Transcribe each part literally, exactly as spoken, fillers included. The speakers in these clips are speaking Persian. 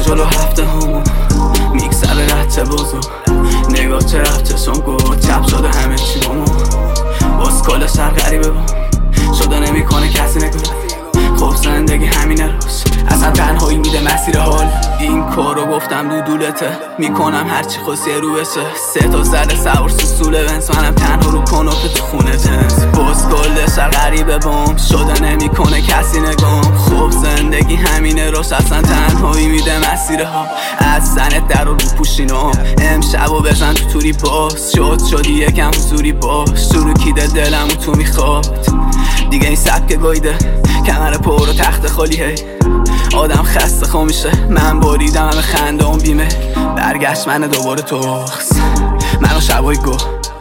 جلو هفته همو میکسر رد بزرگ نگاه چه رفت چشم گفت چپ شده همه چی بامو باز کل شهر غریبه با شده نمیکنه کسی نگاه خب زندگی همینه روش اصلا تنهایی میده مسیر حال این کارو گفتم دو دولته میکنم هرچی خواستی رو بشه سه تا زده سوار سوسوله بنز منم تنها رو کنوپه تو خونه جنس باز کل شهر غریبه بام شده نمیکنه کسی نگام خب زندگی همینه روش اصلا تنهایی میده مسیر ها از زنت در رو پوشینم امشب و بزن تو توری باز شد شدی یکم حضوری باش تو رو کیده دلم و تو میخواد دیگه این سبک گایده کمر پر و تخت خالی هی آدم خسته خو میشه من بریدم همه خنده اون بیمه برگشت من دوباره توخس منو شبای گو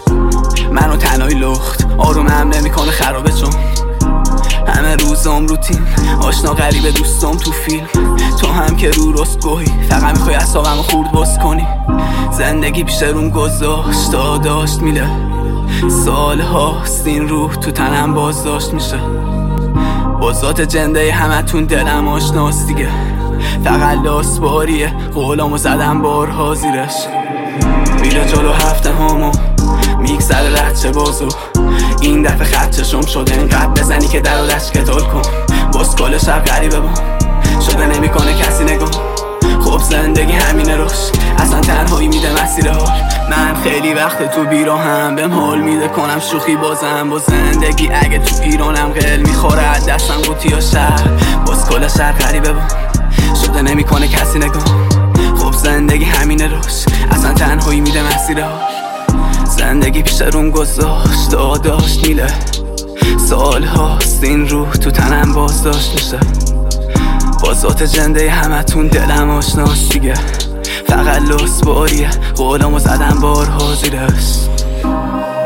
منو تنهایی لخت آروم هم نمیکنه خرابه چون همه روزم روتین آشنا غریبه دوستم تو فیلم تو هم که رو راست گوهی فقط میخوای اعصابمو خورد باز کنی زندگی پیش روم گذاشت داشت میله سال هاست این روح تو تنم باز داشت میشه با ذات جنده همه تون دلم آشناست دیگه فقط لاس باریه قولامو زدم بارها زیرش میره جلو هفته همو میگذره رد بازو این دفعه خط چشم شده اینقدر بزنی که در و دشت کتال کن باز کل شب غریبه با شده نمیکنه کسی نگاه خب زندگی همینه روش اصلا تنهایی میده مسیر حال من خیلی وقت تو بیراهم بهم حال میده کنم شوخی بازم با زندگی اگه تو ایرانم قل میخوره از دستم قوطی یا شهر باز کل شهر غریبه با شده نمیکنه کسی نگاه خب زندگی همینه روش اصلا تنهایی میده مسیر حال زندگی پیش روم گذاشت داشت میله سال هاست این روح تو تنم باز داشت میشه با ذات جنده همه تون دلم آشناست دیگه فقط لس باریه قولامو زدم بارها زیرش